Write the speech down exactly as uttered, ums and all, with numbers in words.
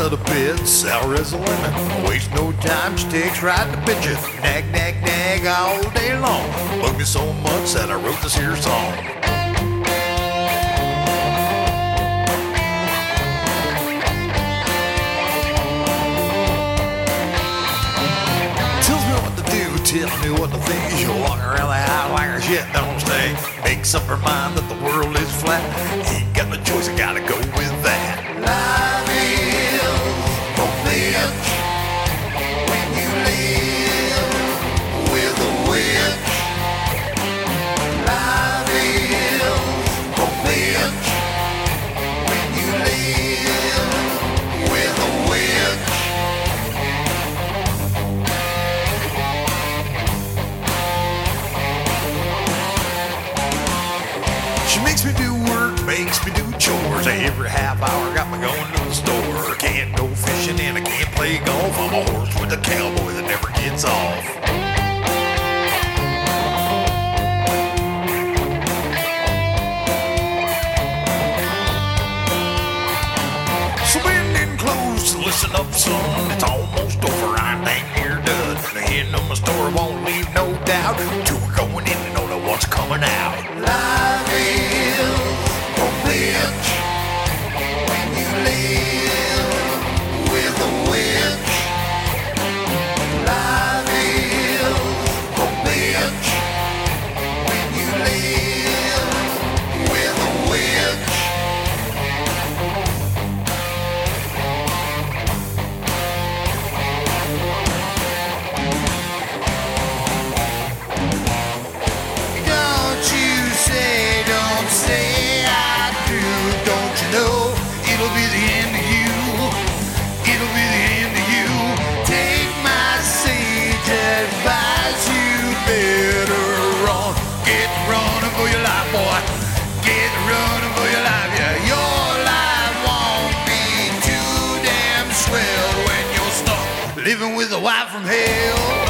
of the pit, sour as a lemon. Waste no time, sticks right to pitch it. Nag, nag, nag all day long. Bug me so much that I wrote this here song. Tells me what to do, tells me what to think. You walk around the house like her shit don't stink. Makes up her mind that the world is flat. Ain't got no choice, I gotta go with that. Life is a bitch when you live with a witch. Life is a bitch when you live with a witch. She makes me do work, makes me do chores. Every half hour got me going to the store. Can't go fishing and I can't play golf. I'm a horse with a cowboy that never gets off. So bend in close, listen up son. It's almost over, I'm dang near done. The end of my story won't leave no doubt. Two are going in and don't know what's coming out. Life is a bitch when you live with a witch. Life is a bitch when you live with a witch. Don't you say, don't say I do. Don't you know it'll be the end of you? It'll be the end of you. Take my sage advice, you better run. Get running for your life, boy. Get running for your life, yeah. Your life won't be too damn swell when you're stuck living with a wife from hell.